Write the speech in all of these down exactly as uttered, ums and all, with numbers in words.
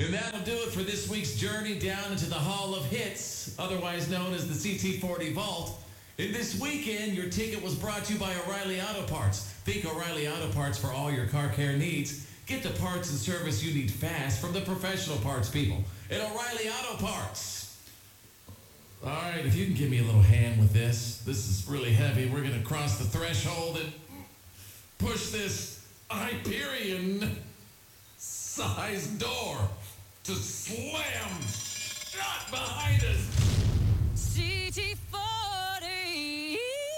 And that'll do it for this week's journey down into the Hall of Hits, otherwise known as the C T forty Vault. And this weekend, your ticket was brought to you by O'Reilly Auto Parts. Think O'Reilly Auto Parts for all your car care needs. Get the parts and service you need fast from the professional parts people at O'Reilly Auto Parts. All right, if you can give me a little hand with this. This is really heavy. We're going to cross the threshold and push this Hyperion size door to slam shut behind us. C T forty.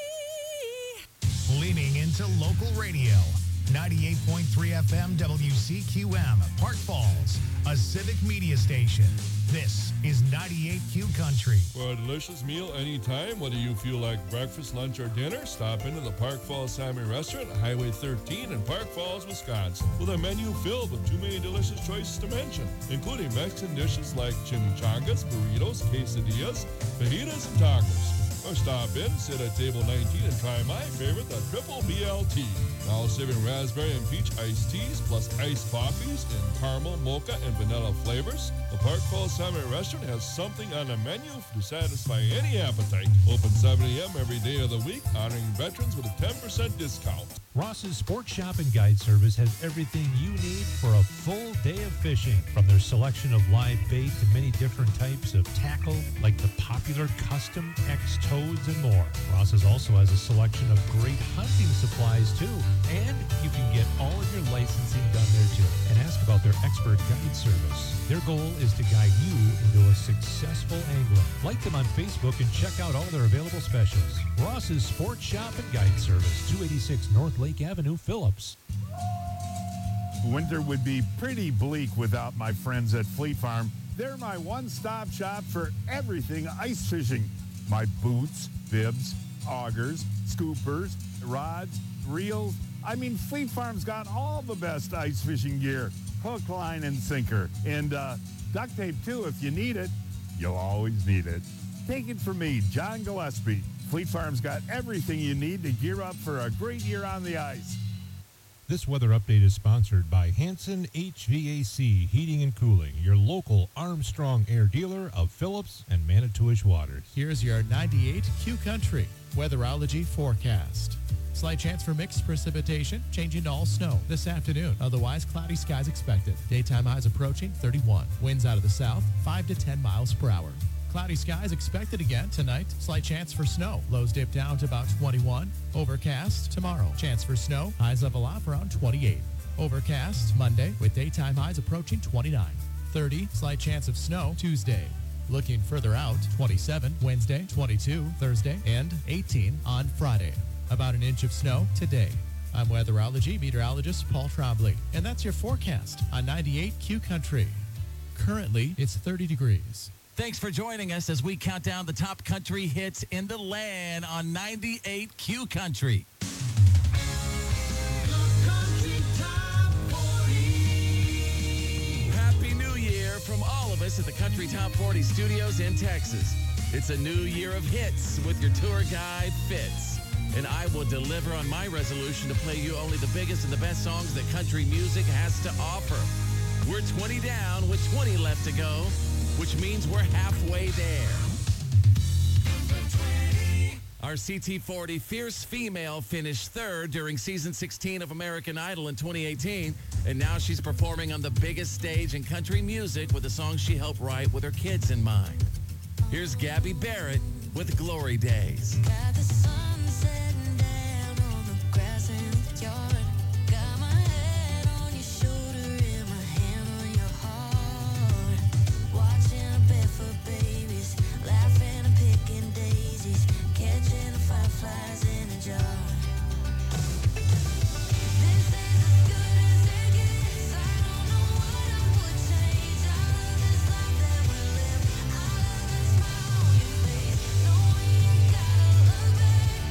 Leaning into local radio. ninety-eight point three F M W C Q M, Park Falls, a civic media station. This is ninety-eight Q Country. For a delicious meal anytime, whether you feel like breakfast, lunch, or dinner, stop into the Park Falls Salmon Restaurant, Highway thirteen in Park Falls, Wisconsin, with a menu filled with too many delicious choices to mention, including Mexican dishes like chimichangas, burritos, quesadillas, fajitas, and tacos. Or stop in, sit at table nineteen, and try my favorite, the Triple B L T. Now serving raspberry and peach iced teas, plus iced coffees in caramel, mocha, and vanilla flavors. The Park Falls Salmon Restaurant has something on the menu to satisfy any appetite. Open seven a.m. every day of the week, honoring veterans with a ten percent discount. Ross's Sports Shop and Guide Service has everything you need for a full day of fishing. From their selection of live bait to many different types of tackle, like the popular Custom X toads and more. Ross's also has a selection of great hunting supplies too. And you can get all of your licensing done there too. And ask about their expert guide service. Their goal is to guide you into a successful angler. Like them on Facebook and check out all their available specials. Ross's Sports Shop and Guide Service, two eighty-six North Lake Avenue, Phillips. Winter would be pretty bleak without my friends at Fleet Farm. They're my one-stop shop for everything ice fishing. My boots, bibs, augers, scoopers, rods, reels. I mean, Fleet Farm's got all the best ice fishing gear. Hook, line, and sinker. And uh, duct tape, too, if you need it. You'll always need it. Take it from me, John Gillespie. Fleet Farm's got everything you need to gear up for a great year on the ice. This weather update is sponsored by Hanson H V A C Heating and Cooling, your local Armstrong Air dealer of Phillips and Manitowish Waters. Here's your ninety-eight Q Country weatherology forecast. Slight chance for mixed precipitation, changing to all snow this afternoon. Otherwise, cloudy skies expected. Daytime highs approaching thirty-one. Winds out of the south, five to ten miles per hour. Cloudy skies expected again tonight. Slight chance for snow. Lows dip down to about twenty-one. Overcast tomorrow. Chance for snow. Highs level off around twenty-eight. Overcast Monday with daytime highs approaching twenty-nine. thirty. Slight chance of snow Tuesday. Looking further out, twenty-seven Wednesday, twenty-two Thursday, and eighteen on Friday. About an inch of snow today. I'm weatherology meteorologist Paul Trombley, and that's your forecast on ninety-eight Q Country. Currently, it's thirty degrees. Thanks for joining us as we count down the top country hits in the land on ninety-eight Q Country. Happy New Year from all of us at the Country Top forty Studios in Texas. It's a new year of hits with your tour guide, Fitz. And I will deliver on my resolution to play you only the biggest and the best songs that country music has to offer. We're twenty down with twenty left to go, which means we're halfway there. Our C T forty Fierce Female finished third during season sixteen of American Idol in twenty eighteen, and now she's performing on the biggest stage in country music with a song she helped write with her kids in mind. Here's Gabby Barrett with Glory Days. Got the sun setting down on the grass in the yard. Got my head on your shoulder and my hand on your heart. Watching barefoot babies, laughing and picking daisies, catching the fireflies in a jar. This is as good as it gets. I don't know what I would change. I love this life that we live. I love the smile on your face. No, we ain't gotta look back.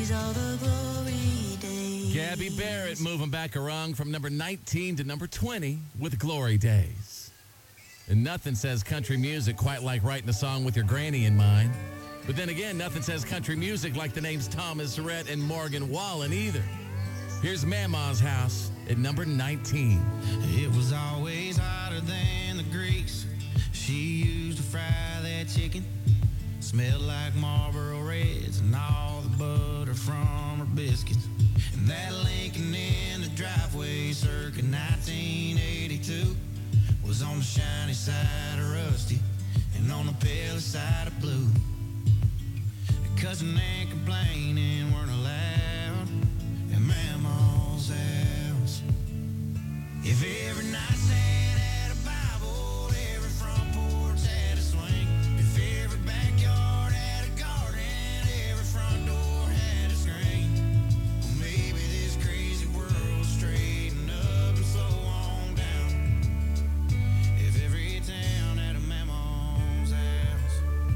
These are the glory days. Gabby Barrett moving back a rung from number nineteen to number twenty with Glory Days. And nothing says country music quite like writing a song with your granny in mind. But then again, nothing says country music like the names Thomas Rhett and Morgan Wallen either. Here's Mama's House at number nineteen. It was always hotter than the grease she used to fry that chicken. Smelled like Marlboro Reds and all the butter from her biscuits. And that Lincoln in the driveway circa nineteen eighty-two was on the shiny side of rusty and on the pale side of blue. Cousin and complaining weren't allowed in Mama's house. If every night Santa had a Bible, every front porch had a swing. If every backyard had a garden, every front door had a screen. Well, maybe this crazy world straighten up and slow on down. If every town had a Mama's house.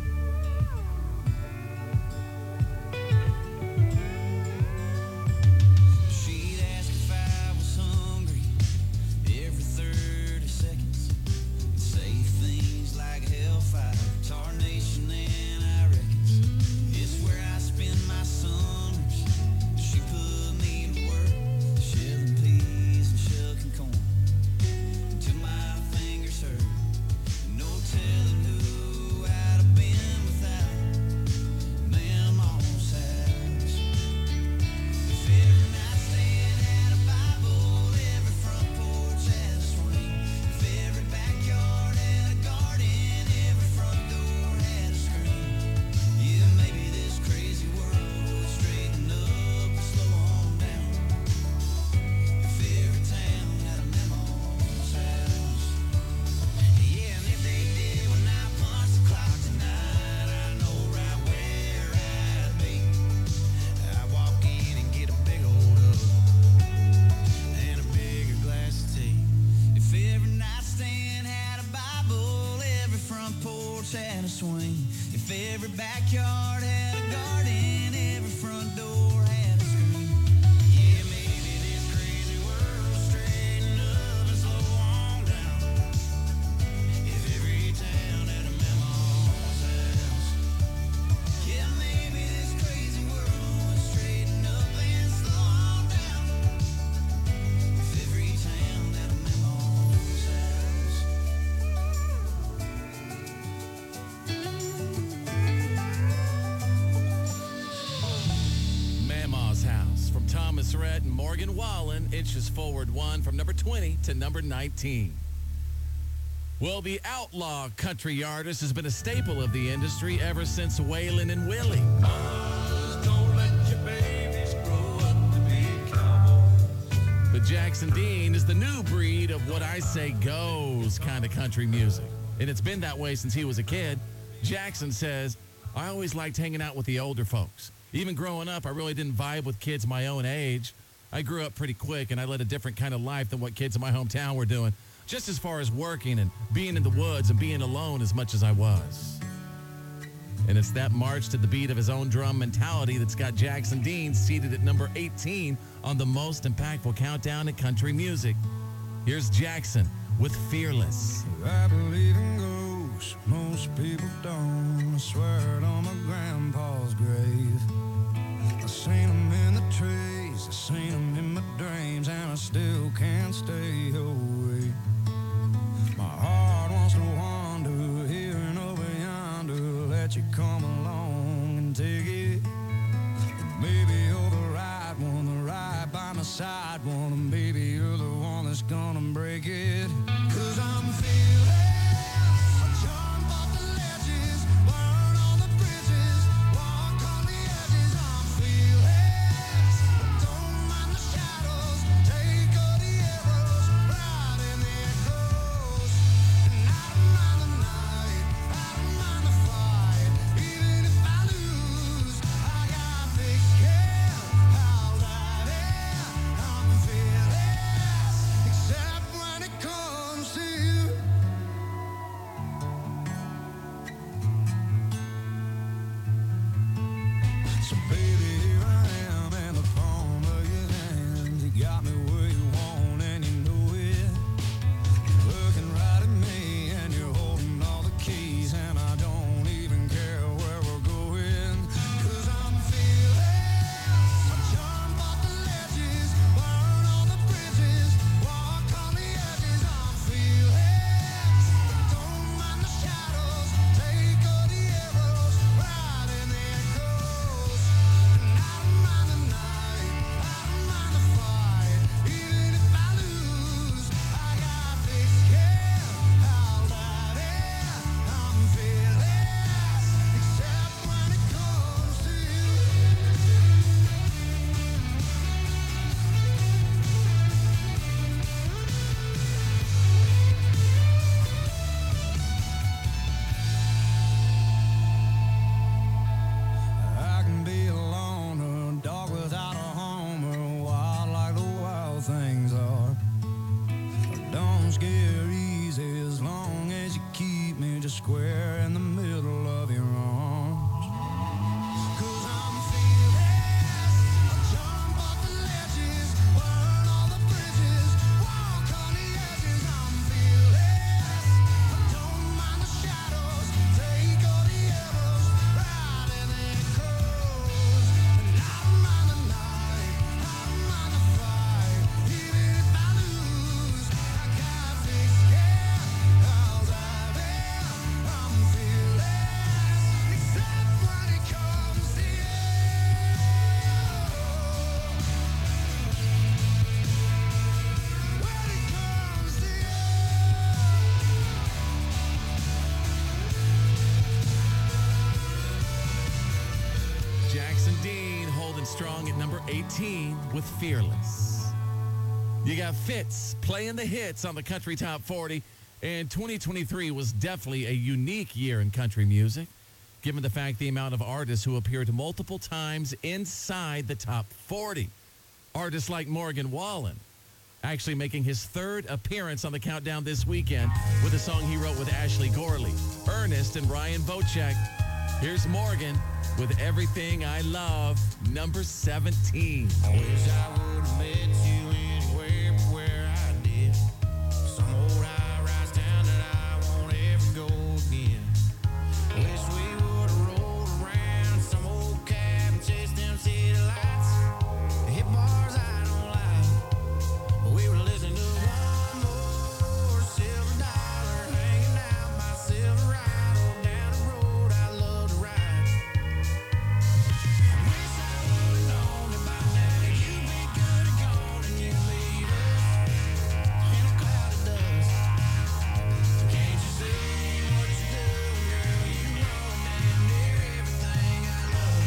She'd ask if I was hungry every thirty seconds and say things like hellfire, tarnation, and I reckons it's where I spend my summers. She put me to work, shelling peas and shucking corn until my fingers hurt. No telling who I'd have been without Mama's house. If every nightstand had a Bible, every front porch had a swing. If every backyard had a garden, every front door had a screen. Yeah, maybe this crazy world would straighten up and slow on down. If every town had a Mama's house. Yeah, and if they did, when I punch the clock tonight, I know right where I'd be. I walk in and get a big old hug and a bigger glass of tea. If every nightstand had a Bible, every front porch had a swing. If every backyard had a garden, every front door had a screen. Yeah, maybe this crazy world straighten up and slow on down. If every town had a Mama's house. Yeah, maybe this crazy world would straighten up and slow on down. If every town had a Mama's house. Mama's House from Thomas Rhett and Morgan Wallen inches forward one from number twenty to number nineteen. Well, the outlaw country artist has been a staple of the industry ever since Waylon and Willie. But Jackson Dean is the new breed of what I say goes kind of country music. And it's been that way since he was a kid. Jackson says, I always liked hanging out with the older folks. Even growing up, I really didn't vibe with kids my own age. I grew up pretty quick, and I led a different kind of life than what kids in my hometown were doing, just as far as working and being in the woods and being alone as much as I was. And it's that march to the beat of his own drum mentality that's got Jackson Dean seated at number eighteen on the most impactful countdown in country music. Here's Jackson with Fearless. I believe in ghosts, most people don't. I swear it on my grandpa's grave. I seen them in the trees, I seen them in my dreams, and I still can't stay away. My heart wants to wander here and over yonder, let you come along and take it. Maybe you're the right one, the right by my side one, and maybe you're the one that's gonna break it. 'Cause I'm fearless, jump off the ledges, burn on the bridges, walk on the edges. I'm fearless, don't mind the shadows, take all the arrows, ride in the echoes. And I don't mind the night, I don't mind the fight, even if I lose, I got thick skin, I'll dive in. I'm fearless, except when it comes to you. So baby, here I Jackson Dean holding strong at number eighteen with Fearless. You got Fitz playing the hits on the Country Top forty, and twenty twenty-three was definitely a unique year in country music, given the fact the amount of artists who appeared multiple times inside the top forty. Artists like Morgan Wallen actually making his third appearance on the countdown this weekend with a song he wrote with Ashley Gorley, Ernest, and Ryan Vocek. Here's Morgan with Everything I Love, number seventeen. I wish I would have met you anywhere but where I did. Some old high-rise town that I won't ever go again. Wish we would have rolled around some old cab and chased them city lights. Hit bars I don't like. We were listening to one more silver dollar, hanging out by Silverado down the road I love to ride. Wish I would have known that by now you'd be good and gone and you'd leave us in a cloud of dust. Can't you see what you're doing, girl? You ruin damn near everything I love.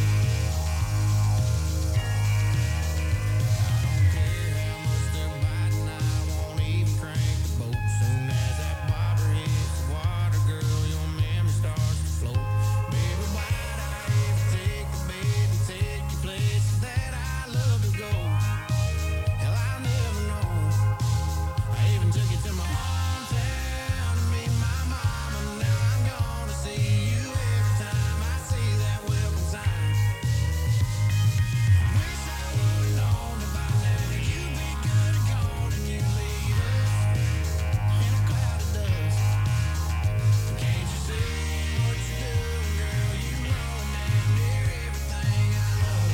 I don't care how much they're biting, I won't even crank the boat. Soon as that bobber hits the water, girl, your memory starts to float. Baby, why'd I ever take the bait and take you places that I love to go? Hell, I'll never know. I even took you to my hometown to meet my mama. Now I'm gonna see you every time I see that welcome sign. Wish I would've known that by now you'd be good and gone and you'd leave us in a cloud of dust. Can't you see what you're doing, girl? You ruin damn near everything I love.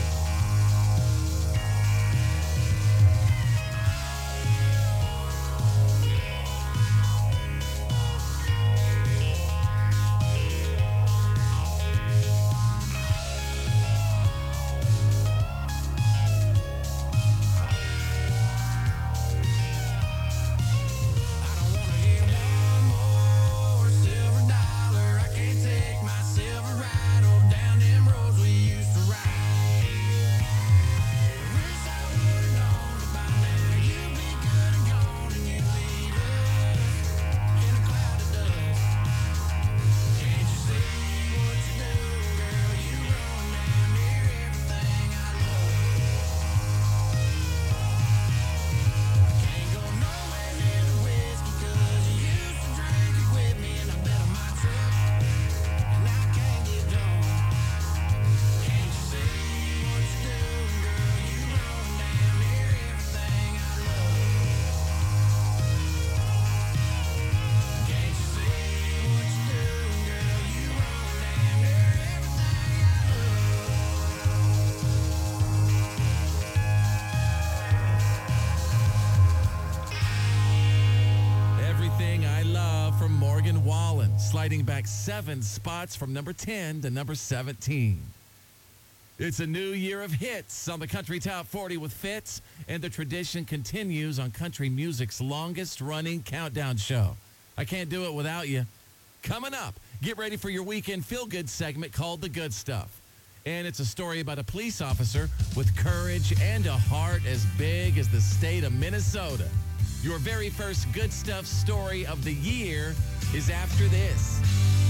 I don't wanna hear one more silver dollar. I can't take my Silverado down them roads we used to ride. Wish I would've known that by now you'd be good and gone and you'd leave us in a cloud of dust. Can't you see what you're doing, girl? You ruin damn near everything I love. Can't go nowhere near the whiskey 'cause you used to drink it with me and I bet on my trip and I can't get drunk. Can't you see what you're doing, girl? You ruin damn near everything I love. Can't you see what you're doing, girl? You ruin damn near everything I Everything I Love from Morgan Wallen, sliding back seven spots from number ten to number seventeen. It's a new year of hits on the Country Top forty with Fitz, and the tradition continues on country music's longest-running countdown show. I can't do it without you. Coming up, get ready for your weekend feel-good segment called The Good Stuff. And it's a story about a police officer with courage and a heart as big as the state of Minnesota. Your very first Good Stuff story of the year is after this.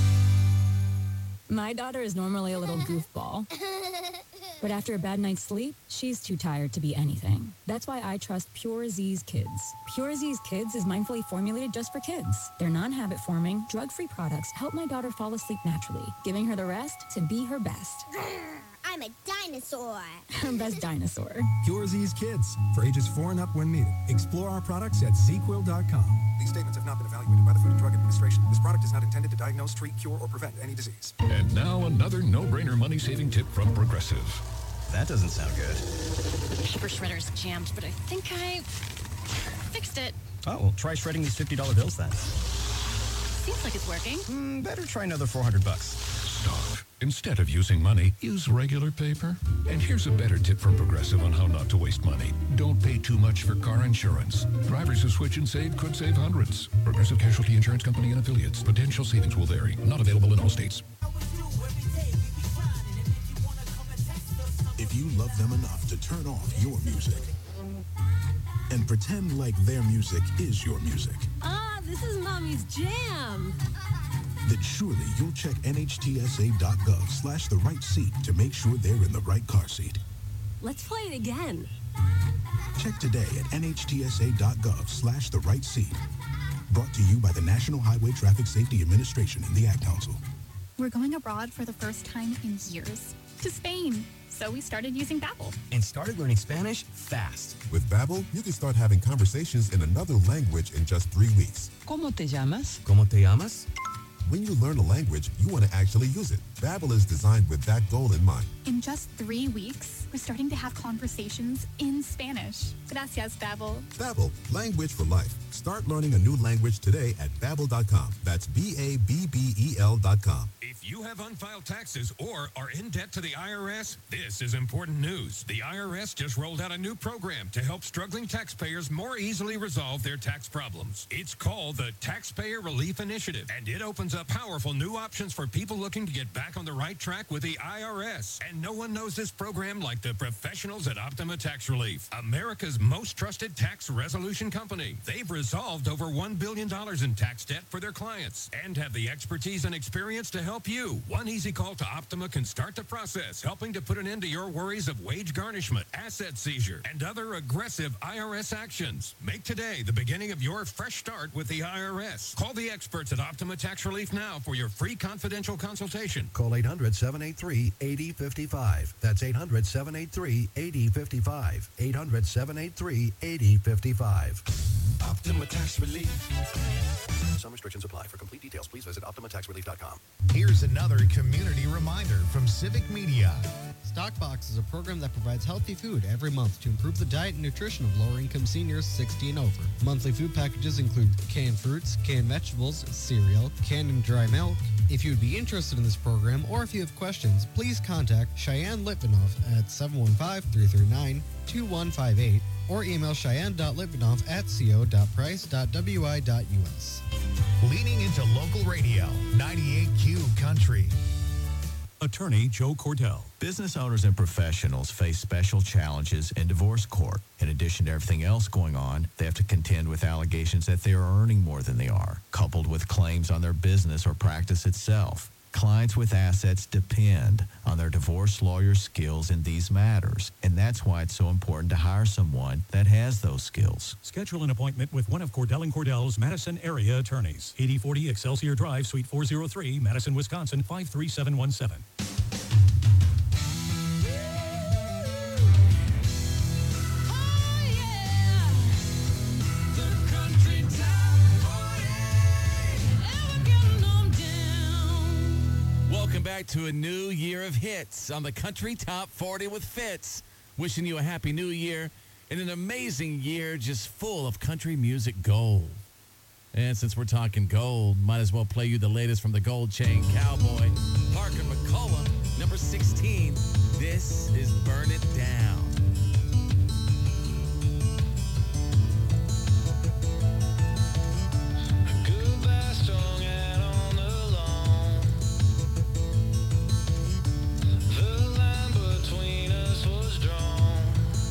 My daughter is normally a little goofball, but after a bad night's sleep, she's too tired to be anything. That's why I trust Pure Z's Kids. Pure Z's Kids is mindfully formulated just for kids. Their non-habit forming, drug-free products help my daughter fall asleep naturally, giving her the rest to be her best. I'm a dinosaur. Her best dinosaur. Pure Z's Kids, for ages four and up when needed. Explore our products at z quill dot com. These statements have not been evaluated by the Food and Drug Administration. This product is not intended to diagnose, treat, cure, or prevent any disease. And now another no-brainer money-saving tip from Progressive. That doesn't sound good. Paper shredder's jammed, but I think I fixed it. Oh, well, try shredding these fifty dollar bills then. Seems like it's working. Mm, better try another four hundred bucks. Stop. Instead of using money, use regular paper. And here's a better tip from Progressive on how not to waste money. Don't pay too much for car insurance. Drivers who switch and save could save hundreds. Progressive Casualty Insurance Company and affiliates. Potential savings will vary. Not available in all states. you love them enough to turn off your music and pretend like their music is your music, Ah, this is Mommy's jam. then surely you'll check nhtsa.gov slash the right seat to make sure they're in the right car seat. Let's play it again. Check today at nhtsa.gov slash the right seat. Brought to you by the National Highway Traffic Safety Administration and the Ad Council. We're going abroad for the first time in years to Spain. So we started using Babbel. And started learning Spanish fast. With Babbel, you can start having conversations in another language in just three weeks. ¿Cómo te llamas? ¿Cómo te llamas? When you learn a language, you want to actually use it. Babbel is designed with that goal in mind. In just three weeks, we're starting to have conversations in Spanish. Gracias, Babbel. Babbel, language for life. Start learning a new language today at babbel dot com. That's B A B B E L dot com. If you have unfiled taxes or are in debt to the I R S, this is important news. The I R S just rolled out a new program to help struggling taxpayers more easily resolve their tax problems. It's called the Taxpayer Relief Initiative, and it opens up powerful new options for people looking to get back on the right track with the I R S. And no one knows this program like the professionals at Optima Tax Relief, America's most trusted tax resolution company. They've resolved over one billion dollars in tax debt for their clients and have the expertise and experience to help you. One easy call to Optima can start the process, helping to put an end to your worries of wage garnishment, asset seizure, and other aggressive I R S actions. Make today the beginning of your fresh start with the I R S. Call the experts at Optima Tax Relief now for your free confidential consultation. Call eight hundred, seven eight three, eight zero five five. That's eight hundred, seven eight three, eight zero five five. eight hundred, seven eight three, eight zero five five. Optima Tax Relief. Some restrictions apply. For complete details, please visit optima tax relief dot com. Here's another community reminder from Civic Media. Stockbox is a program that provides healthy food every month to improve the diet and nutrition of lower-income seniors sixty and over. Monthly food packages include canned fruits, canned vegetables, cereal, canned and dry milk. If you would be interested in this program or if you have questions, please contact Cheyenne Litvinoff at seven one five, three three nine, two one five eight or email cheyenne dot litvinoff at co dot price dot w i dot u s. Leaning into local radio, ninety-eight Q Country. Attorney Joe Cordell. Business owners and professionals face special challenges in divorce court. In addition to everything else going on, they have to contend with allegations that they are earning more than they are, coupled with claims on their business or practice itself. Clients with assets depend on their divorce lawyer skills in these matters, and that's why it's so important to hire someone that has those skills. Schedule an appointment with one of Cordell and Cordell's Madison area attorneys. eighty forty Excelsior Drive, Suite four oh three, Madison, Wisconsin, five three seven one seven. Welcome back to a new year of hits on the Country Top forty with Fitz. Wishing you a happy new year and an amazing year just full of country music gold. And since we're talking gold, might as well play you the latest from the Gold Chain Cowboy, Parker McCollum, number sixteen. This is Burn It Down. Goodbye strung out on the lawn. The line between us was drawn.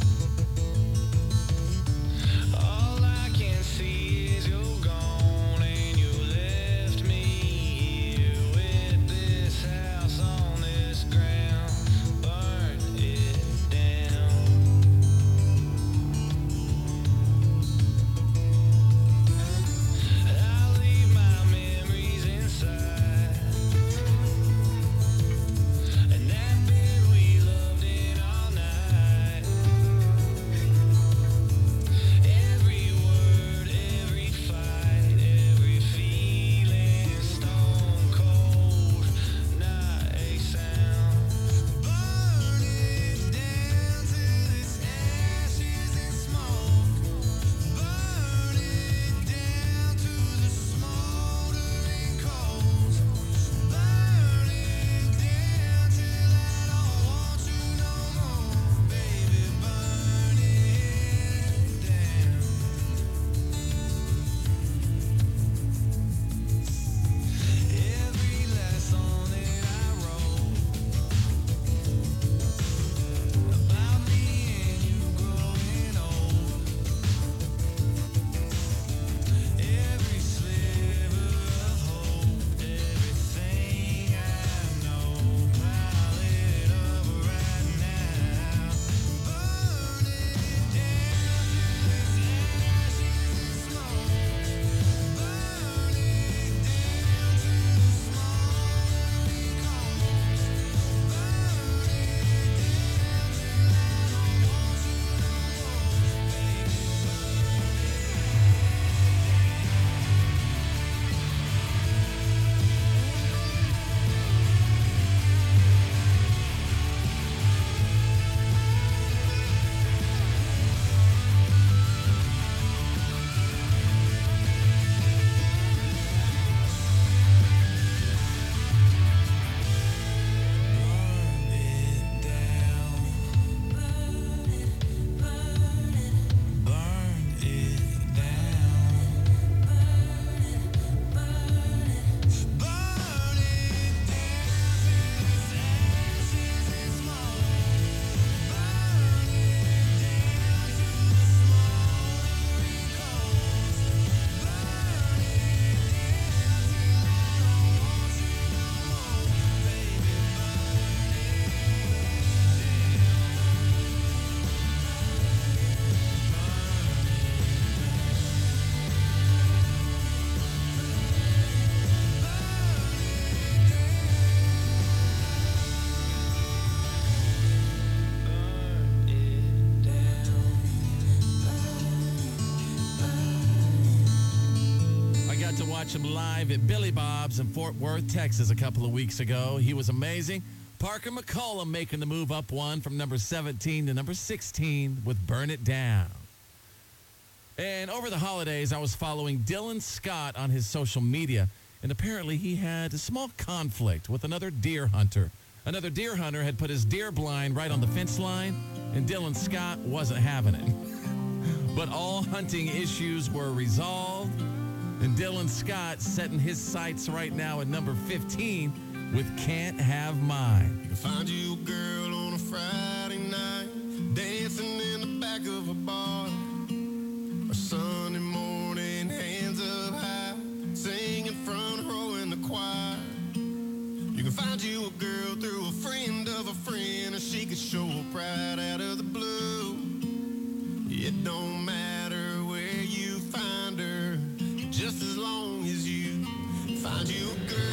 All I can see is you're gone, and you left me here with this house on this ground. Burn it down. watch him live at Billy Bob's in Fort Worth, Texas a couple of weeks ago. He was amazing. Parker McCollum making the move up one from number seventeen to number sixteen with Burn It Down. And over the holidays, I was following Dylan Scott on his social media, and apparently he had a small conflict with another deer hunter. Another deer hunter had put his deer blind right on the fence line, and Dylan Scott wasn't having it. But all hunting issues were resolved, and Dylan Scott setting his sights right now at number fifteen with Can't Have Mine. Find you a girl on a Friday night, dancing in the back of a bar. A Sunday morning, hands up high, singing front row in the choir. You can find you a girl through a friend of a friend, or she could show up right out of the blue. It don't matter where you find her, just as long as you find you a girl.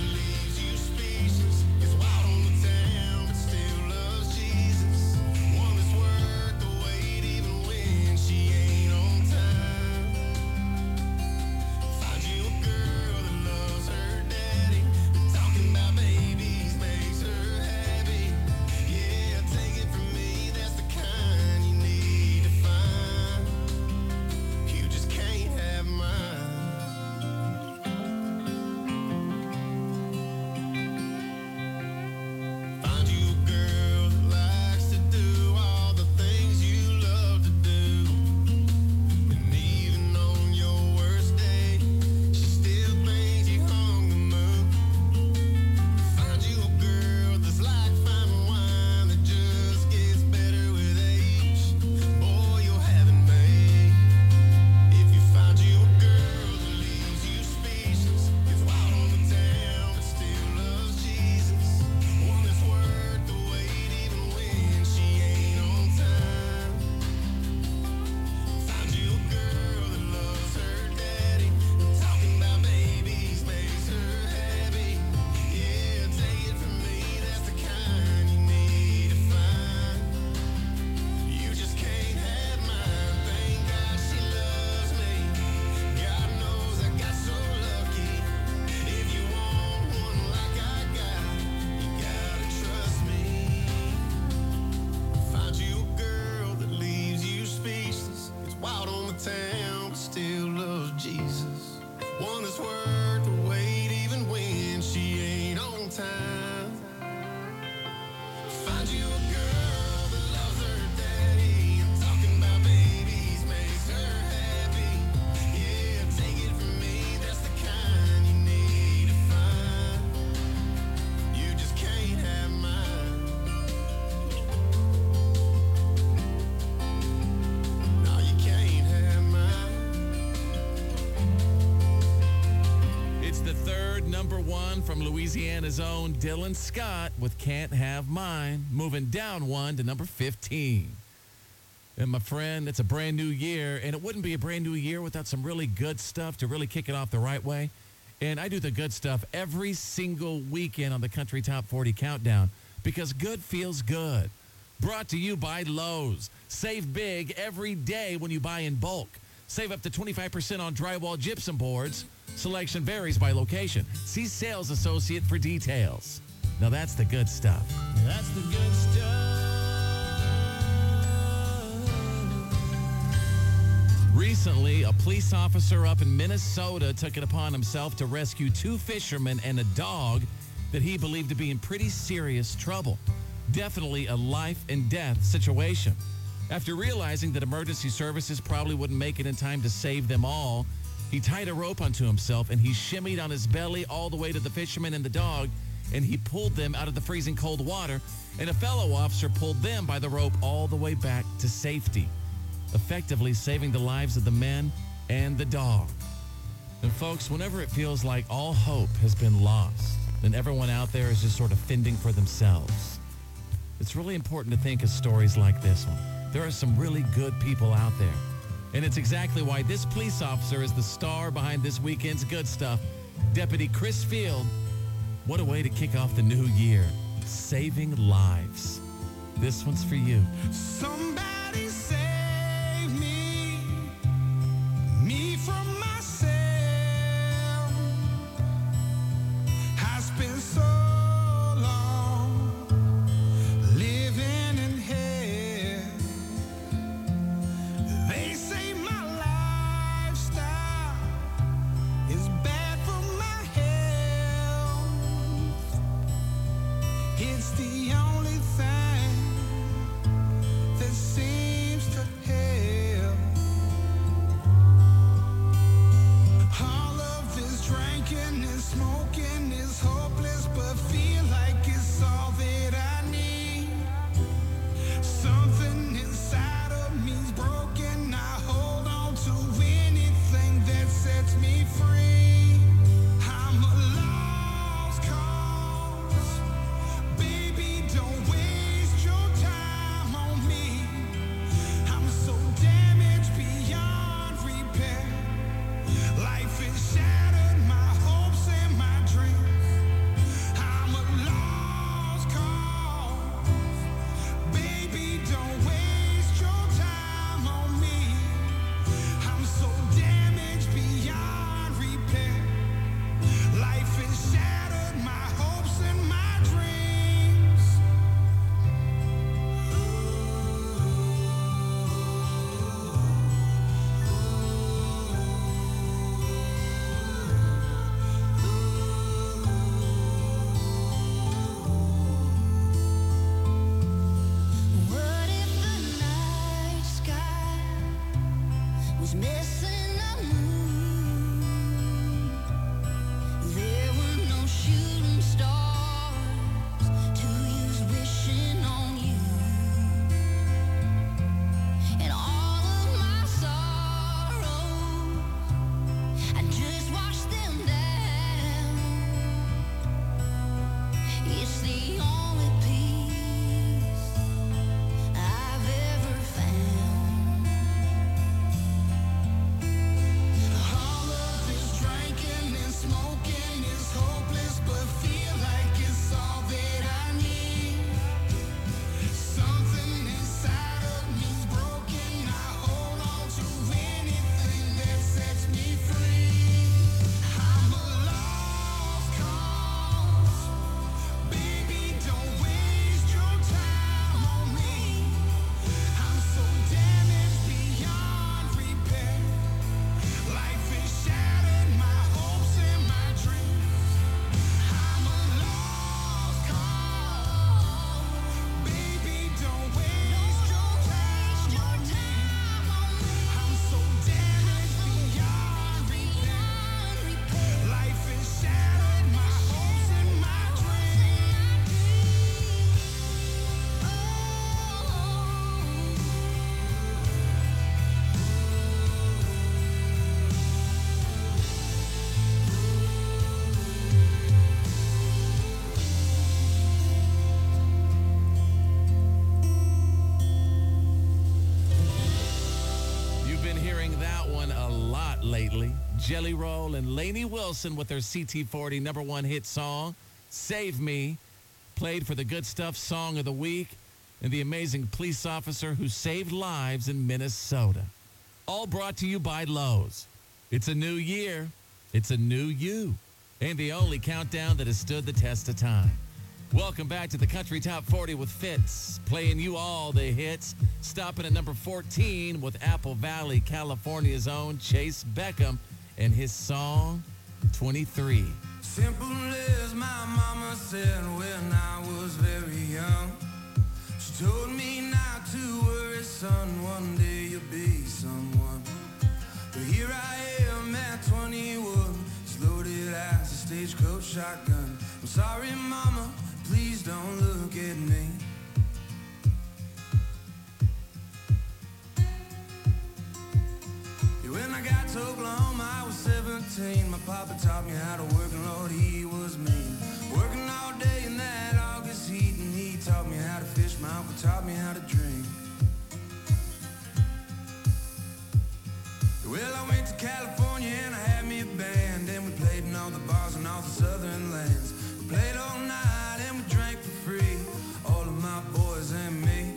From Louisiana's own Dylan Scott with Can't Have Mine, moving down one to number fifteen. And my friend, it's a brand new year, and it wouldn't be a brand new year without some really good stuff to really kick it off the right way. And I do the good stuff every single weekend on the Country Top forty Countdown because good feels good. Brought to you by Lowe's. Save big every day when you buy in bulk. Save up to twenty-five percent on drywall gypsum boards. Selection varies by location. See sales associate for details. Now that's the good stuff. That's the good stuff. Recently, a police officer up in Minnesota took it upon himself to rescue two fishermen and a dog that he believed to be in pretty serious trouble. Definitely a life and death situation. After realizing that emergency services probably wouldn't make it in time to save them all, he tied a rope onto himself and he shimmied on his belly all the way to the fisherman and the dog, and he pulled them out of the freezing cold water, and a fellow officer pulled them by the rope all the way back to safety, effectively saving the lives of the men and the dog. And folks, whenever it feels like all hope has been lost and everyone out there is just sort of fending for themselves, it's really important to think of stories like this one. There are some really good people out there. And it's exactly why this police officer is the star behind this weekend's good stuff. Deputy Chris Field. What a way to kick off the new year. Saving lives. This one's for you. Somebody save me, me from myself. was missing a moon. There were no shooting stars to use wishing on you. And all of my sorrows, I just washed them down. It's the only peace I've ever found. All of this drinking and smoking is hopeless, but feel like it's all that I need. Something inside of me's broken. I hold on to anything that sets me free. I'm a lost cause. Baby, don't waste your time on me. I'm so damaged beyond repair. Life has shattered my hopes and my dreams. I'm a lost cause. Baby, don't waste your time on me. I'm so damaged beyond repair. Life has shattered my hopes and my dreams. You've been hearing that one a lot lately. Jelly Roll and Lainey Wilson with their C T forty number one hit song, Save Me, played for the Good Stuff Song of the Week and the amazing police officer who saved lives in Minnesota. All brought to you by Lowe's. It's a new year. It's a new you. And the only countdown that has stood the test of time. Welcome back to the Country Top forty with Fitz, playing you all the hits. Stopping at number fourteen with Apple Valley, California's own Chase Beckham and his song, twenty-three. Simple as my mama said when I was very young. She told me not to worry, son, one day you'll be someone. But here I am at twenty-one, as loaded as a stagecoach shotgun. I'm sorry, mama, please don't look at me. When I got to Oklahoma, I was seventeen. My papa taught me how to work, and Lord, he was mean. Working all day in that August heat, and he taught me how to fish. My uncle taught me how to drink. Well, I went to California and I had me a band, and we played in all the bars and all the southern lands. We played all night and we drank for free, all of my boys and me.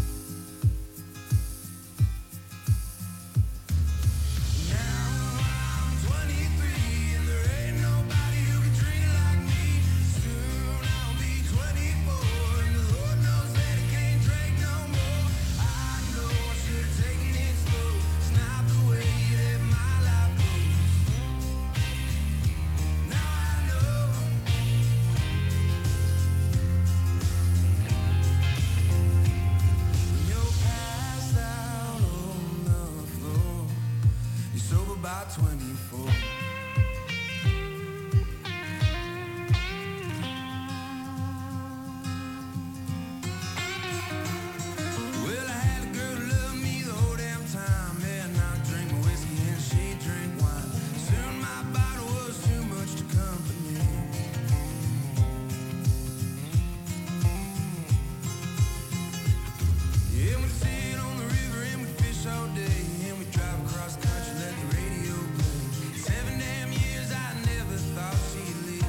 twenty-four. Well, I had a girl who loved me the whole damn time. And I drink my whiskey and she drink wine. Soon my bottle was too much to comfort me. Yeah, we sit on the river and we fish all day. And we drive across the country, let the radio play. Seven damn years, I never thought she'd leave.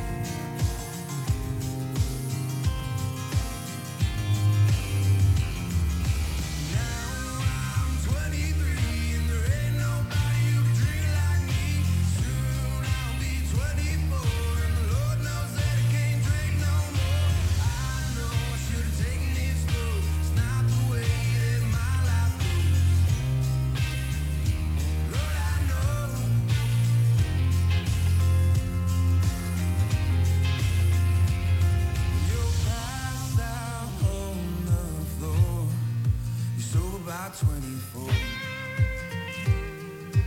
Now I'm twenty-three and there ain't nobody who can drink like me. Soon I'll be twenty-four and the Lord knows that I can't drink no more. I know I should have taken it slow. It's not the way that my life goes. Lord, I know. You're passed out on the floor. You're sober by twenty-four.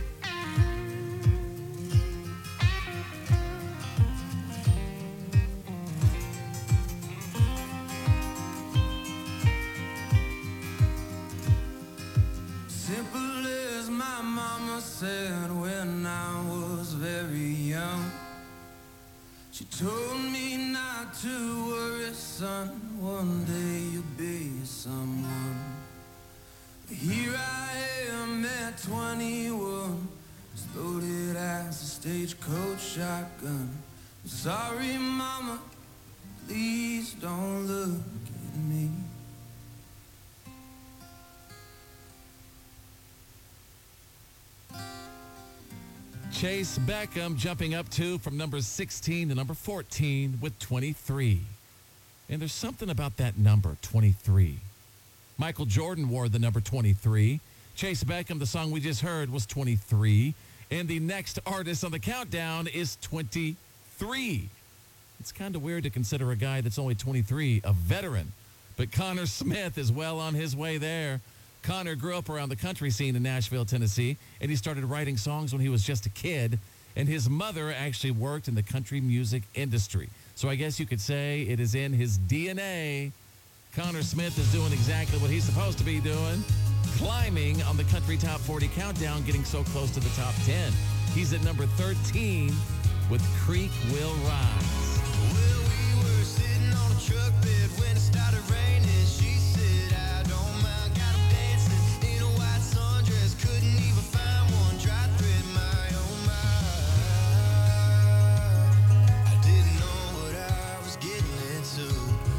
said when I was very young. She told me not to worry, son, one day you'll be someone. Here I am at twenty-one, as loaded as a stagecoach shotgun. I'm sorry, mama, please don't look at me. Chase Beckham jumping up two from number sixteen to number fourteen with twenty-three. And there's something about that number, twenty-three. Michael Jordan wore the number twenty-three. Chase Beckham, the song we just heard, was twenty-three. And the next artist on the countdown is twenty-three. It's kind of weird to consider a guy that's only twenty-three a veteran. But Connor Smith is well on his way there. Connor grew up around the country scene in Nashville, Tennessee, and he started writing songs when he was just a kid. And his mother actually worked in the country music industry. So I guess you could say it is in his D N A. Connor Smith is doing exactly what he's supposed to be doing, climbing on the Country Top forty Countdown, getting so close to the top ten. He's at number thirteen with Creek Will Rise. Well, we were sitting on a truck bed when it started raining. She said, I don't mind, got 'em dancing in a white sundress. Couldn't even find one dry thread in my own mind. I didn't know what I was getting into.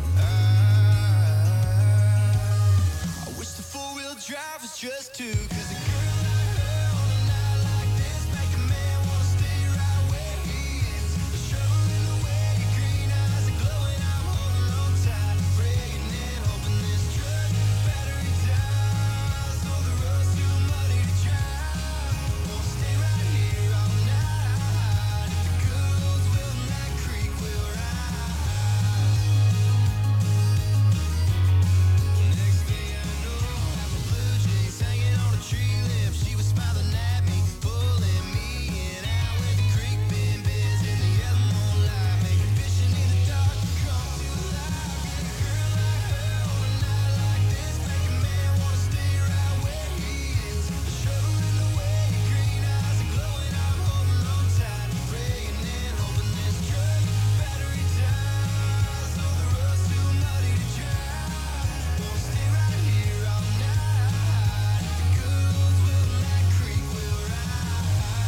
I, I wish the four-wheel drive was just two, 'cause a girl like her on a night like this make a man wanna stay right where he is. The trouble in the way your green eyes are glowing, I'm holding on tight, praying and hoping this truck battery dies. So the road's too muddy to drive. Wanna stay right here all night. If the good Lord's willing, that creek will rise. Next thing I know, I'm a blue jays hanging on a tree limb. She was smiling at me, pulling me in. Out where the creek been busy in the yellow moonlight, making fishing in the dark come to life. Get a girl like her on a night like this, make a man wanna stay right where he is. The trouble in the way your green eyes are glowing, I'm holding on tight, praying and hoping this truck battery dies. So the road's too muddy to drive. Wanna stay right here all night. If the good Lord's willing, that creek will rise.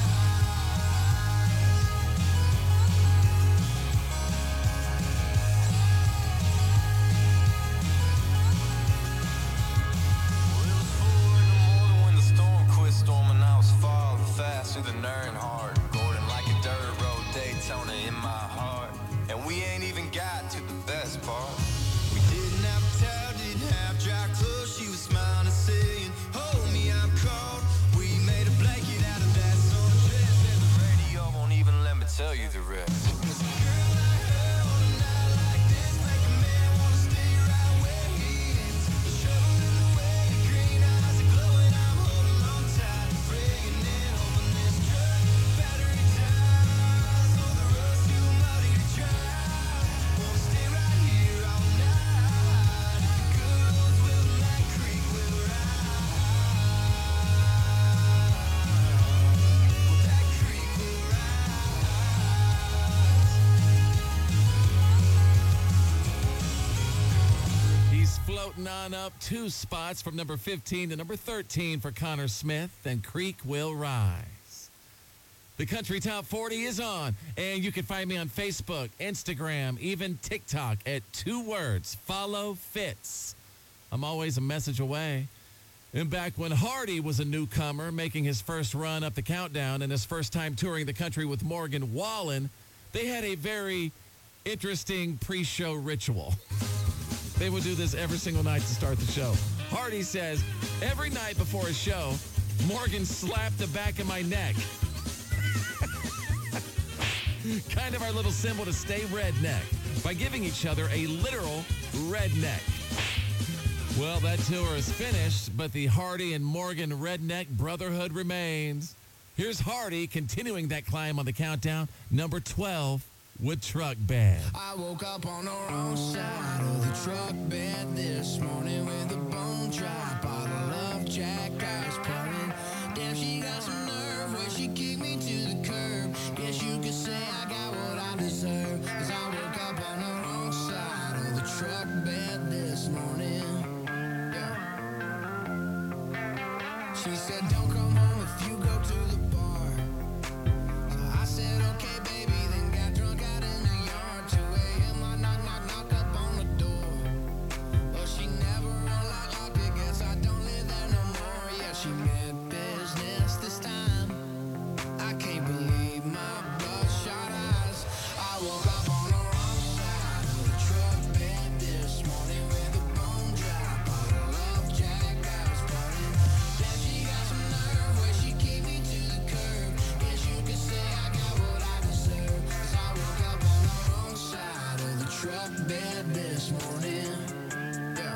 Well, it was four in the morning when the storm quit storming. I was falling faster than Earnhardt, Gordon like a dirt road Daytona in my heart. And we ain't even got to the best part. We didn't have a towel, didn't have dry clothes. She was smiling, saying, hold me, I'm cold. We made a blanket out of that sundress, and the radio won't even let me tell you the rest. 'Cause a girl like her on a night like this make a man wanna stay right where he is. The trouble in the way your green eyes are glowing, I'm holding on tight, praying and hoping this truck battery dies. So the road's too muddy to drive. Wanna stay right here all night. If the good Lord's willing, that creek will rise. Well, that creek will rise. He's floating on up two spots from number fifteen to number thirteen for Connor Smith, and Creek Will Rise. The Country Top forty is on, and you can find me on Facebook, Instagram, even TikTok at two words, Follow Fitz. I'm always a message away. And back when Hardy was a newcomer, making his first run up the countdown and his first time touring the country with Morgan Wallen, they had a very interesting pre-show ritual. They would do this every single night to start the show. Hardy says, every night before a show, Morgan slapped the back of my neck. Kind of our little symbol to stay redneck by giving each other a literal redneck. Well, that tour is finished, but the Hardy and Morgan redneck brotherhood remains. Here's Hardy continuing that climb on the countdown, number twelve with Truck Bed. I woke up on the wrong side of the truck bed this morning with a bone dry bottle of Jack Ice pouring. Damn, she got some nerve She said, don't come home if you go to the bar. So I said, okay, baby, then got drunk out in the yard. two a.m. I knock, knock, knock up on the door. But she never unlocked, locked it. Guess I don't live there no more. Yeah, she meant business this time. I can't believe my bloodshot eyes. I woke up on the wrong side of the truck bed this morning with a bone dry bottle of Jack I was burning. Then she got some nerve where she kicked me to the curb. Guess you could say I got what I deserve. 'Cause I woke up on the wrong side of the truck bed this morning. Yeah.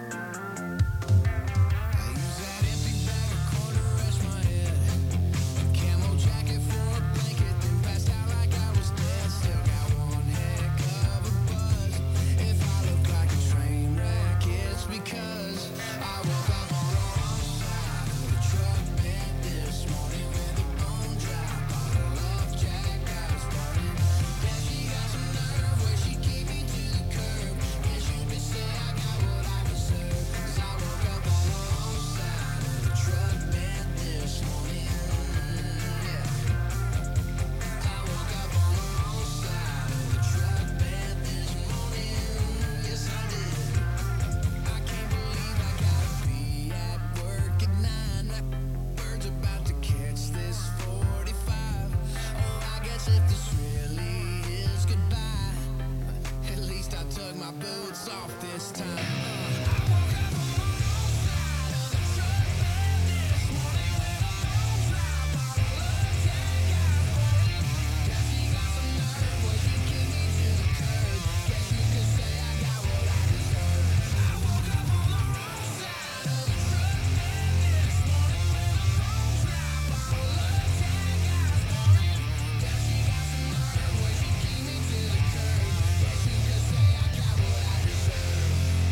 I use that empty bag of corn to rest my head. A camo jacket for a blanket, then passed out like I was dead. Still got one heck of a buzz. If I look like a train wreck, it's because I woke up on the wrong side of the truck bed this morning with a bone dry bottle of Jack I was burning. Then she got some nerve where she kicked me to the curb. Guess you could say I got what I deserve. 'Cause I woke up on the wrong side of the truck bed this morning. Yeah. I woke up on the wrong side of the truck bed this morning. Yes, I did. I can't believe I gotta be at work at nine. That bird's about to catch this forty-five. Oh, I guess if this really is goodbye, at least I took my boots off this time. I woke up on the wrong side of the truck bed this morning with a bone dry bottle of Jack I was burning. Guess she got some nerve where she kicked me to the curb. Guess you could say I got what I deserve. I woke up on the wrong side of the truck bed this morning with a bone dry bottle of Jack I was burning. Guess she got some nerve where she kicked me to the curb. Guess you could say I got what I deserve.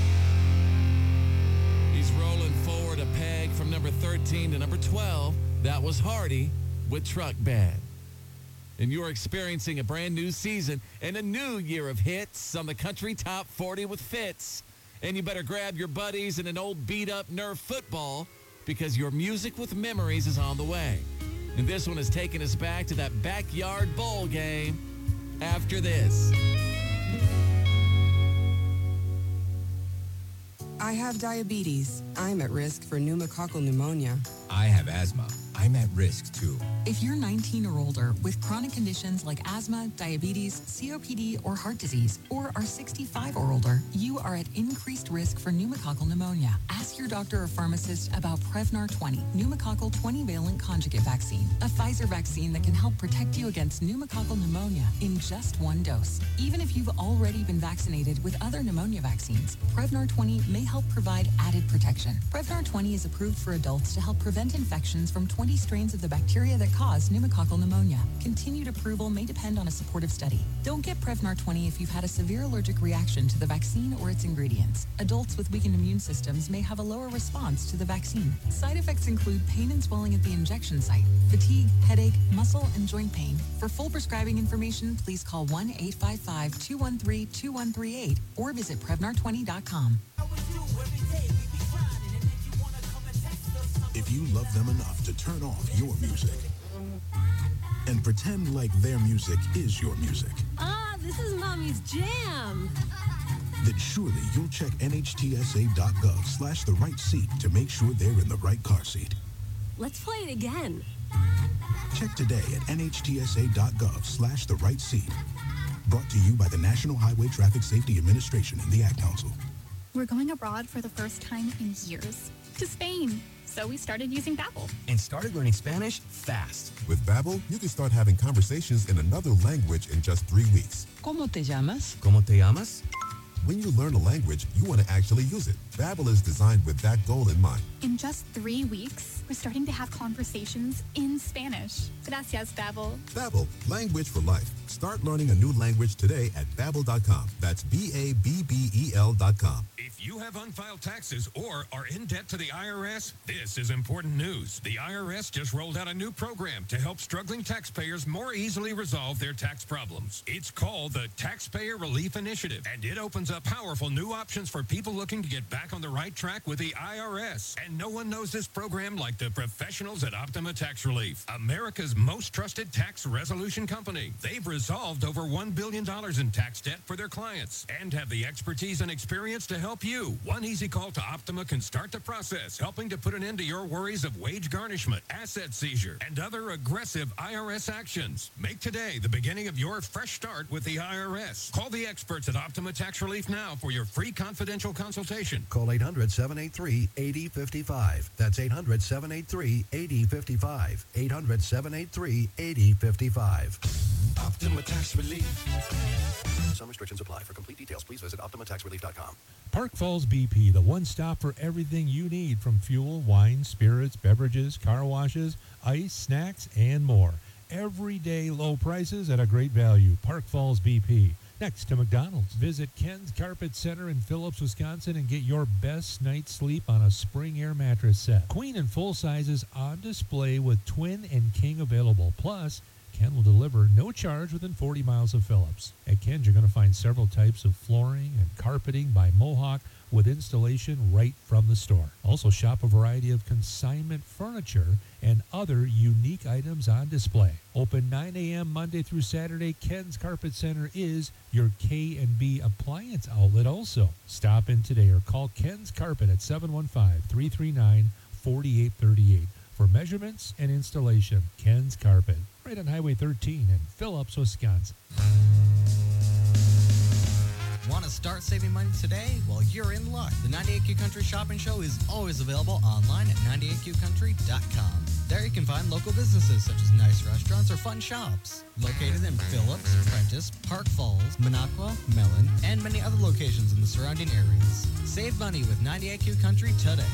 He's rolling forward a peg from number thirteen to number twelve. That was Hardy with Truck Bed. And you're experiencing a brand new season and a new year of hits on the Country Top forty with Fitz. And you better grab your buddies and an old beat-up Nerf football because your music with memories is on the way. And this one is taking us back to that backyard bowl game after this. I have diabetes. I'm at risk for pneumococcal pneumonia. I have asthma. I'm at risk too. If you're nineteen or older with chronic conditions like asthma, diabetes, C O P D, or heart disease, or are sixty-five or older, you are at increased risk for pneumococcal pneumonia. Ask your doctor or pharmacist about Prevnar twenty, pneumococcal twenty-valent conjugate vaccine, a Pfizer vaccine that can help protect you against pneumococcal pneumonia in just one dose. Even if you've already been vaccinated with other pneumonia vaccines, Prevnar twenty may help provide added protection. Prevnar twenty is approved for adults to help prevent infections from twenty strains of the bacteria that cause pneumococcal pneumonia. Continued approval may depend on a supportive study. Don't get Prevnar twenty if you've had a severe allergic reaction to the vaccine or its ingredients. Adults with weakened immune systems may have a lower response to the vaccine. Side effects include pain and swelling at the injection site, fatigue, headache, muscle, and joint pain. For full prescribing information, please call one eight five five, two one three, two one three eight or visit Prevnar twenty dot com. If you love them enough to turn off your music and pretend like their music is your music, Ah, this is Mommy's jam. then surely you'll check nhtsa.gov slash the right seat to make sure they're in the right car seat. Let's play it again. Check today at nhtsa.gov slash the right seat. Brought to you by the National Highway Traffic Safety Administration and the Ad Council. We're going abroad for the first time in years. To Spain. So we started using Babbel. And started learning Spanish fast. With Babbel, you can start having conversations in another language in just three weeks. ¿Cómo te llamas? ¿Cómo te llamas? When you learn a language, you want to actually use it. Babbel is designed with that goal in mind. In just three weeks, we're starting to have conversations in Spanish. Gracias, Babbel. Babbel, language for life. Start learning a new language today at babbel dot com. That's B A B B E L dot com. If you have unfiled taxes or are in debt to the I R S, this is important news. The I R S just rolled out a new program to help struggling taxpayers more easily resolve their tax problems. It's called the Taxpayer Relief Initiative, and it opens up the powerful new options for people looking to get back on the right track with the I R S. And no one knows this program like the professionals at Optima Tax Relief, America's most trusted tax resolution company. They've resolved over one billion dollars in tax debt for their clients and have the expertise and experience to help you. One easy call to Optima can start the process, helping to put an end to your worries of wage garnishment, asset seizure, and other aggressive I R S actions. Make today the beginning of your fresh start with the I R S. Call the experts at Optima Tax Relief now for your free confidential consultation. Call eight hundred, seven eight three, eight zero five five. That's eight hundred, seven eight three, eight zero five five. eight hundred, seven eight three, eight zero five five. Optima Tax Relief. Some restrictions apply. For complete details, please visit optima tax relief dot com. Park Falls B P, the one stop for everything you need from fuel, wine, spirits, beverages, car washes, ice, snacks, and more. Everyday low prices at a great value. Park Falls B P. Next to McDonald's. Visit Ken's Carpet Center in Phillips, Wisconsin and get your best night's sleep on a Spring Air mattress set. Queen and full sizes on display with twin and king available. Plus, Ken will deliver no charge within forty miles of Phillips. At Ken's, you're going to find several types of flooring and carpeting by Mohawk with installation right from the store. Also shop a variety of consignment furniture and other unique items on display. Open nine a.m. Monday through Saturday, Ken's Carpet Center is your K and B appliance outlet also. Stop in today or call Ken's Carpet at seven one five, three three nine, four eight three eight for measurements and installation. Ken's Carpet, right on Highway thirteen in Phillips, Wisconsin. Want to start saving money today? Well, you're in luck. The ninety-eight Q Country Shopping Show is always available online at ninety-eight q country dot com. There you can find local businesses such as nice restaurants or fun shops. Located in Phillips, Prentice, Park Falls, Minocqua, Mellon, and many other locations in the surrounding areas. Save money with ninety-eight Q Country today.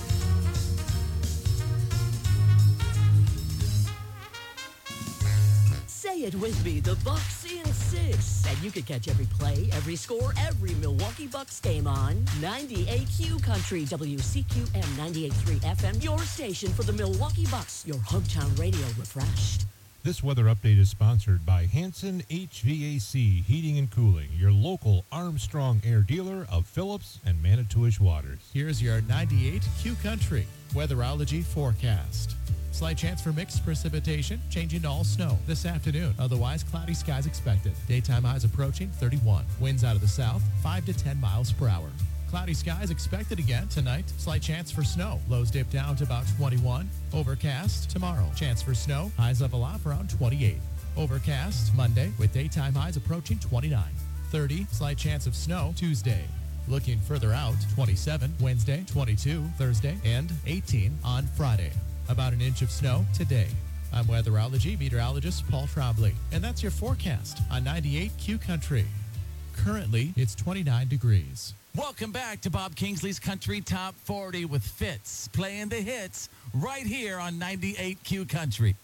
Say it with me, the Bucks in six. And you can catch every play, every score, every Milwaukee Bucks game on ninety-eight Q Country, W C Q M ninety-eight point three F M, your station for the Milwaukee Bucks, your hometown radio refreshed. This weather update is sponsored by Hanson H V A C Heating and Cooling, your local Armstrong Air dealer of Phillips and Manitowish waters. Here's your ninety-eight Q Country weatherology forecast. Slight chance for mixed precipitation, changing to all snow this afternoon. Otherwise, cloudy skies expected. Daytime highs approaching thirty-one. Winds out of the south, five to ten miles per hour. Cloudy skies expected again tonight. Slight chance for snow. Lows dip down to about twenty-one. Overcast tomorrow. Chance for snow. Highs level off around twenty-eight. Overcast Monday with daytime highs approaching twenty-nine. thirty. Slight chance of snow Tuesday. Looking further out, twenty-seven Wednesday, twenty-two Thursday, and eighteen on Friday. About an inch of snow today. I'm weatherology meteorologist Paul Trombley, and that's your forecast on ninety-eight Q Country. Currently, it's twenty-nine degrees. Welcome back to Bob Kingsley's Country Top forty with Fitz, playing the hits right here on ninety-eight Q Country.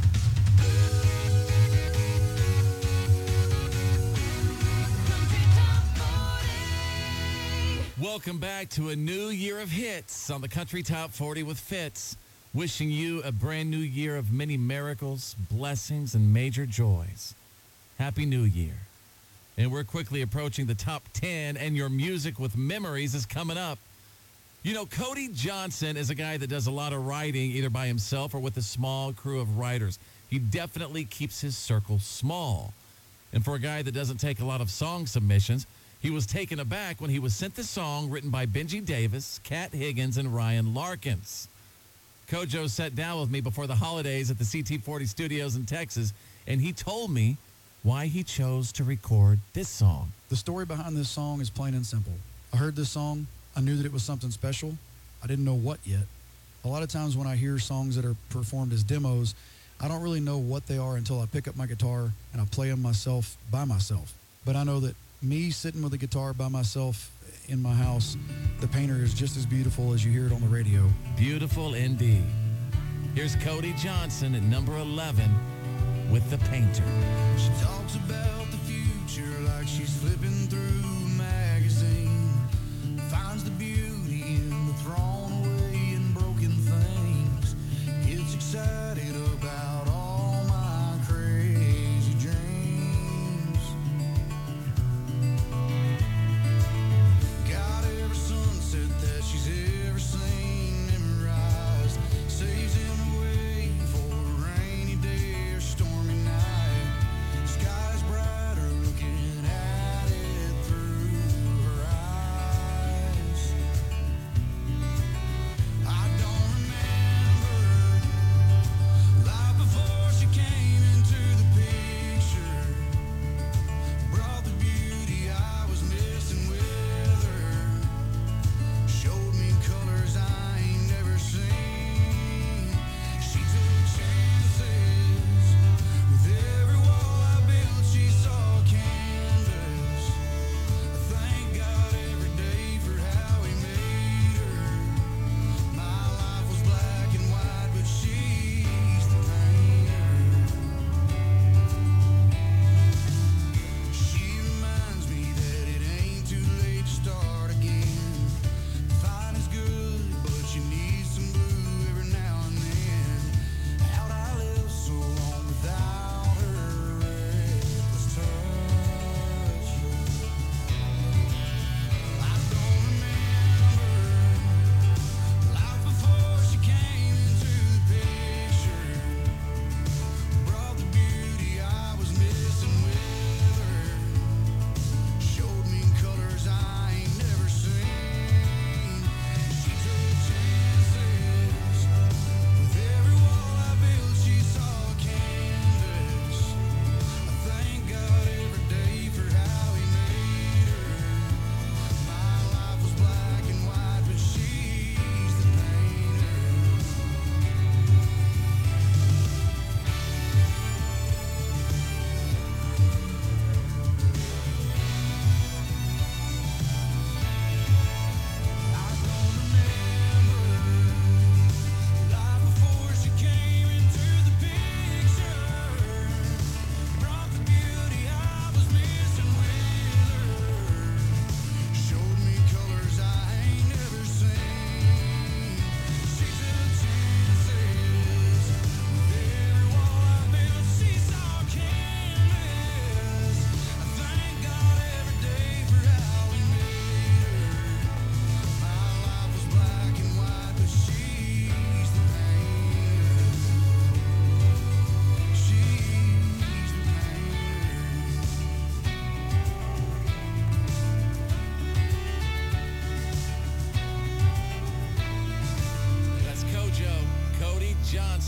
Welcome back to a new year of hits on the Country Top forty with Fitz. Wishing you a brand new year of many miracles, blessings, and major joys. Happy New Year. And we're quickly approaching the top ten, and your music with memories is coming up. You know, Cody Johnson is a guy that does a lot of writing, either by himself or with a small crew of writers. He definitely keeps his circle small. And for a guy that doesn't take a lot of song submissions, he was taken aback when he was sent the song written by Benji Davis, Kat Higgins, and Ryan Larkins. Kojo sat down with me before the holidays at the C T forty studios in Texas, and he told me why he chose to record this song. The story behind this song is plain and simple. I heard this song. I knew that it was something special. I didn't know what yet. A lot of times when I hear songs that are performed as demos, I don't really know what they are until I pick up my guitar and I play them myself by myself. But I know that me sitting with a guitar by myself in my house, the painter is just as beautiful as you hear it on the radio. Beautiful indeed. Here's Cody Johnson at number eleven with The Painter. She talks about the future like she's flipping through a magazine. Finds the beauty in the thrown away and broken things. Gets excited about all my crazy dreams.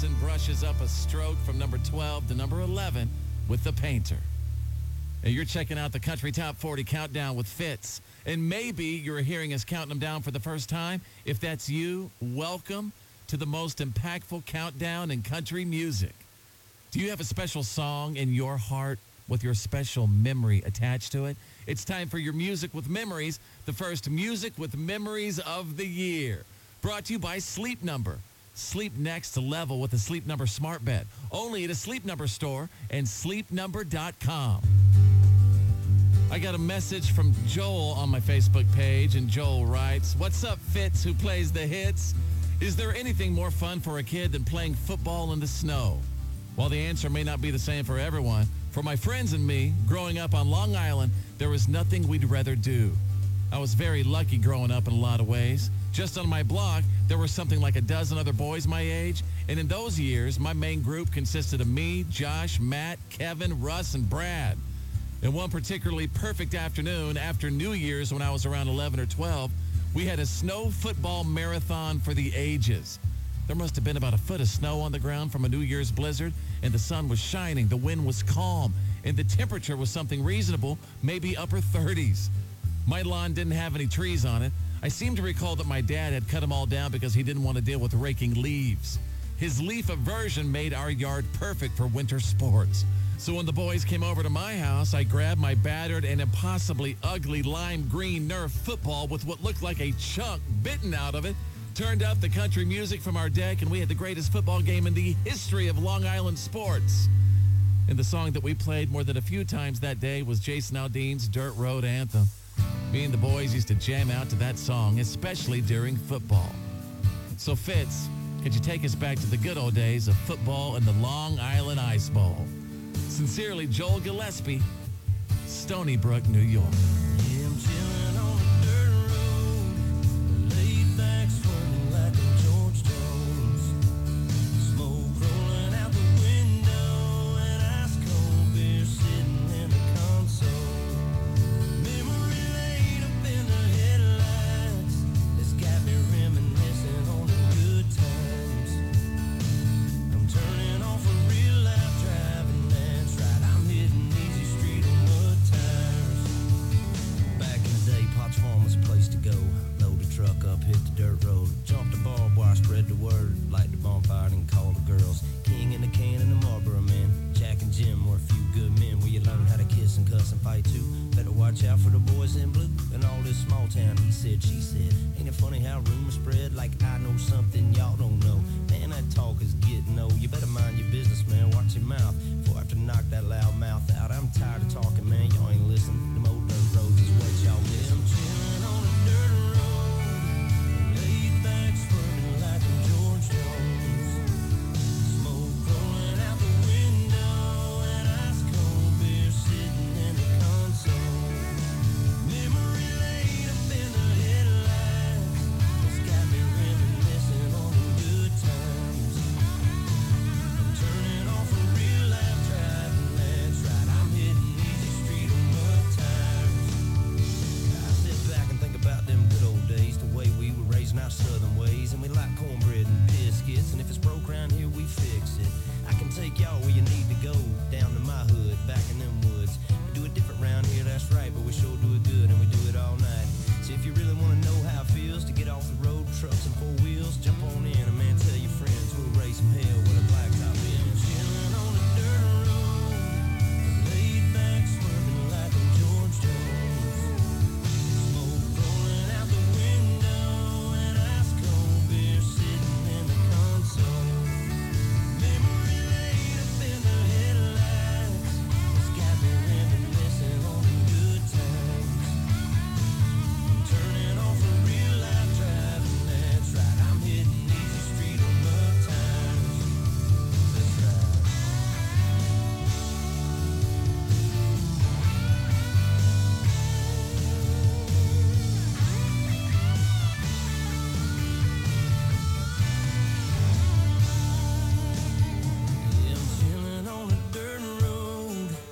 Wilson brushes up a stroke from number twelve to number eleven with the Painter. Now, you're checking out the Country Top forty Countdown with Fitz. And maybe you're hearing us counting them down for the first time. If that's you, welcome to the most impactful countdown in country music. Do you have a special song in your heart with your special memory attached to it? It's time for your Music with Memories, the first Music with Memories of the year. Brought to you by Sleep Number. Sleep next level with the Sleep Number smart bed. Only at a Sleep Number store and sleep number dot com. I got a message from Joel on my Facebook page, and Joel writes, "What's up, Fitz, who plays the hits? Is there anything more fun for a kid than playing football in the snow?" While the answer may not be the same for everyone, for my friends and me, growing up on Long Island, there was nothing we'd rather do. I was very lucky growing up in a lot of ways. Just on my block, there were something like a dozen other boys my age, and in those years, my main group consisted of me, Josh, Matt, Kevin, Russ, and Brad. And one particularly perfect afternoon after New Year's when I was around eleven or twelve, we had a snow football marathon for the ages. There must have been about a foot of snow on the ground from a New Year's blizzard, and the sun was shining, the wind was calm, and the temperature was something reasonable, maybe upper thirties. My lawn didn't have any trees on it. I seem to recall that my dad had cut them all down because he didn't want to deal with raking leaves. His leaf aversion made our yard perfect for winter sports. So when the boys came over to my house, I grabbed my battered and impossibly ugly lime green Nerf football with what looked like a chunk bitten out of it, turned up the country music from our deck, and we had the greatest football game in the history of Long Island sports. And the song that we played more than a few times that day was Jason Aldean's Dirt Road Anthem. Me and the boys used to jam out to that song, especially during football. So Fitz, could you take us back to the good old days of football in the Long Island Ice Bowl? Sincerely, Joel Gillespie, Stony Brook, New York. Yeah, I'm chilling on a dirt road, laid back, swimming like a George Jones. Smoke rolling out the window, and ice cold beer sitting in the console. Memory laid up in the headlights, it's got me reminiscing on the good times. I'm turning off a real life driving, that's right, I'm hitting easy street on mud tires. Back in the day, Potts Farm was a place to go. Load the truck up, hit the dirt road, jump the barbed wire, spread the word, light the bonfire and call the girls. King in the can and the Marlboro man, Jack and Jim were a few good men where you learn how to kiss and cuss and fight too. Better watch out for the boys in blue and all this small town. He said, she said, ain't it funny how rumors spread like I know something y'all don't know. Man, that talk is getting old. You better mind your business, man. Watch your mouth before I have to knock that loud mouth out. I'm tired of talking, man. Y'all ain't listening. Them old dirt roads is what y'all miss. I'm chilling on a dirt road, laid back, swimming like a George Jones. Smoke rolling out the window, and ice cold beer sitting in the console. Memory laid up in the headlights, it's got me reminiscing on the good times. I'm turning off a real life driving, that's right, I'm hitting easy street on mud tires. I sit back and think about them good old days, the way we were raising our southern ways, and we like cornbread and biscuits, and if it's broke around here, we fix it. I can take y'all where you need to go, down to my hood, back in them woods. We do it different round here, that's right, but we sure do it good, and we do it all night. So if you really want to know how it feels to get off the road, trucks and four wheels, jump on in